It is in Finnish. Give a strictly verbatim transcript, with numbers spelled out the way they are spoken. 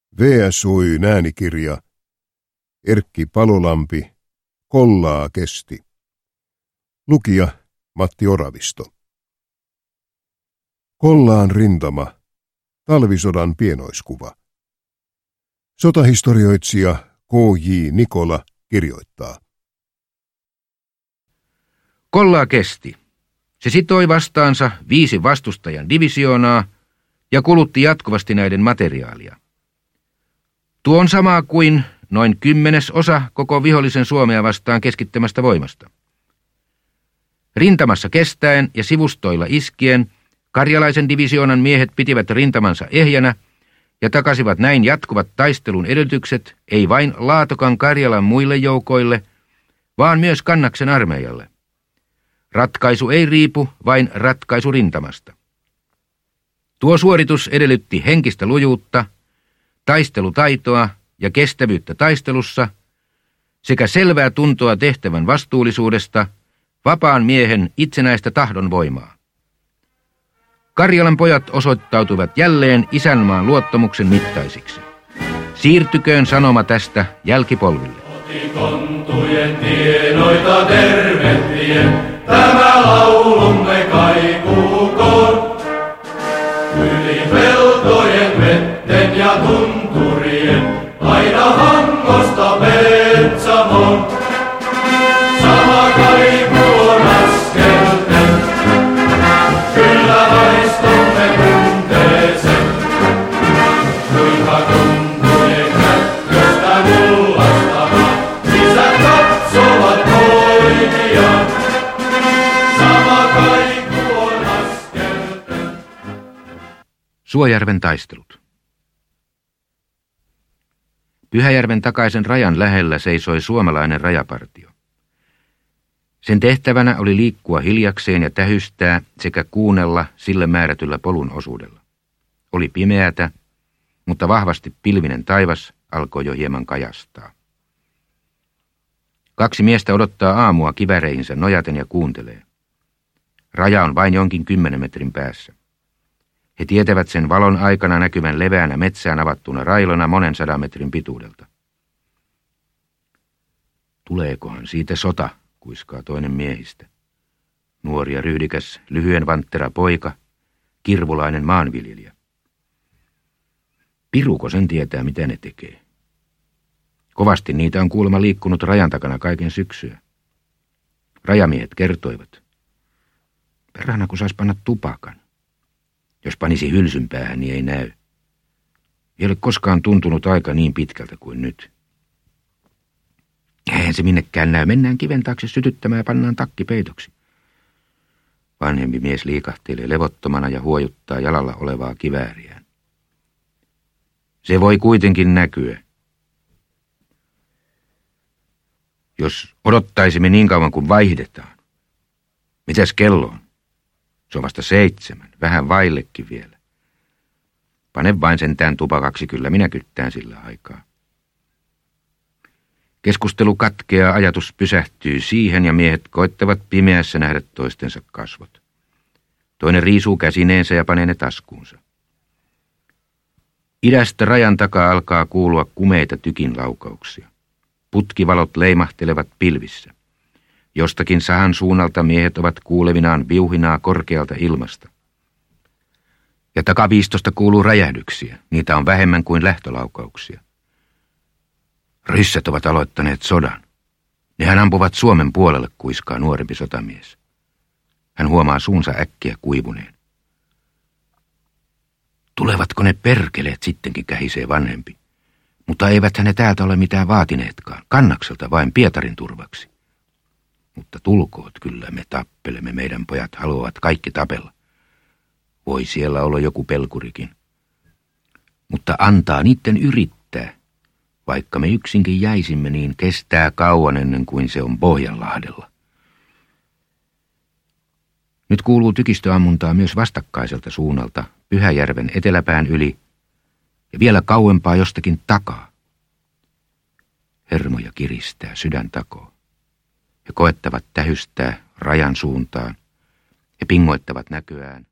V S Oyn äänikirja, Erkki Palolampi, Kollaa kesti. Lukija Matti Oravisto. Kollaan rintama, talvisodan pienoiskuva. Sotahistorioitsija K J Nikola kirjoittaa. Kollaa kesti. Se sitoi vastaansa viisi vastustajan divisioonaa ja kulutti jatkuvasti näiden materiaalia. Tuo on sama kuin noin kymmenes osa koko vihollisen Suomea vastaan keskittämästä voimasta. Rintamassa kestäen ja sivustoilla iskien karjalaisen divisioonan miehet pitivät rintamansa ehjänä ja takasivat näin jatkuvat taistelun edellytykset ei vain Laatokan Karjalan muille joukoille, vaan myös Kannaksen armeijalle. Ratkaisu ei riipu vain ratkaisu rintamasta. Tuo suoritus edellytti henkistä lujuutta, taistelutaitoa ja kestävyyttä taistelussa sekä selvää tuntoa tehtävän vastuullisuudesta, vapaan miehen itsenäistä tahdonvoimaa. Karjalan pojat osoittautuivat jälleen isänmaan luottamuksen mittaisiksi. Siirtyköön sanoma tästä jälkipolville. Kotikontujen tienoita tervehtien, tämä laulumme kaikuukoon. Yli peltojen, vetten ja tunturien, aina Hangosta Petsamoon. Sama kaiku on askelten, kyllä vaistomme tunteeseen. Kuinka tuntujen kätköstä mullastamaan, isät katsovat poikiaan. Sama kaiku on askelten. Suojärven taistelut. Pyhäjärven takaisen rajan lähellä seisoi suomalainen rajapartio. Sen tehtävänä oli liikkua hiljakseen ja tähystää sekä kuunnella sille määrätyllä polun osuudella. Oli pimeätä, mutta vahvasti pilvinen taivas alkoi jo hieman kajastaa. Kaksi miestä odottaa aamua kiväreihinsä nojaten ja kuuntelee. Raja on vain jonkin kymmenen metrin päässä. He tietävät sen valon aikana näkyvän leveänä metsään avattuna railona monen sadan metrin pituudelta. Tuleekohan siitä sota, kuiskaa toinen miehistä. Nuori ja ryhdikäs, lyhyen vanttera poika, kirvulainen maanviljelijä. Piruko sen tietää, mitä ne tekee. Kovasti niitä on kuulemma liikkunut rajan takana kaiken syksyä. Rajamiehet kertoivat. Perhana, kun sais panna tupakan. Jos panisi hylsyn päähän, niin ei näy. Ei ole koskaan tuntunut aika niin pitkältä kuin nyt. Eihän se minnekään näy. Mennään kiven taakse sytyttämään ja pannaan takki peitoksi. Vanhempi mies liikahtelee levottomana ja huojuttaa jalalla olevaa kivääriään. Se voi kuitenkin näkyä. Jos odottaisimme niin kauan kuin vaihdetaan. Mitäs kello on? Se on vasta seitsemän, vähän vaillekin vielä. Pane vain sentään tupakaksi, kyllä minä kyttään sillä aikaa. Keskustelu katkeaa, ajatus pysähtyy siihen ja miehet koittavat pimeässä nähdä toistensa kasvot. Toinen riisuu käsineensä ja panee ne taskuunsa. Idästä rajan takaa alkaa kuulua kumeita tykinlaukauksia. Putkivalot leimahtelevat pilvissä. Jostakin sahan suunnalta miehet ovat kuulevinaan viuhinaa korkealta ilmasta. Ja takaviistosta kuuluu räjähdyksiä. Niitä on vähemmän kuin lähtölaukauksia. Ryssät ovat aloittaneet sodan. Nehän ampuvat Suomen puolelle, kuiskaa nuorempi sotamies. Hän huomaa suunsa äkkiä kuivuneen. Tulevatko ne perkeleet sittenkin, kähisee vanhempi. Mutta eivät ne täältä ole mitään vaatineetkaan. Kannakselta vain Pietarin turvaksi. Mutta tulkoot, kyllä me tappelemme, meidän pojat haluavat kaikki tapella. Voi siellä olla joku pelkurikin. Mutta antaa niitten yrittää. Vaikka me yksinkin jäisimme, niin kestää kauan ennen kuin se on Pohjanlahdella. Nyt kuuluu tykistöammuntaa myös vastakkaiselta suunnalta, Pyhäjärven eteläpään yli, ja vielä kauempaa jostakin takaa. Hermoja kiristää, sydän takoo. He koettavat tähystää rajan suuntaan ja pingoittavat näköään.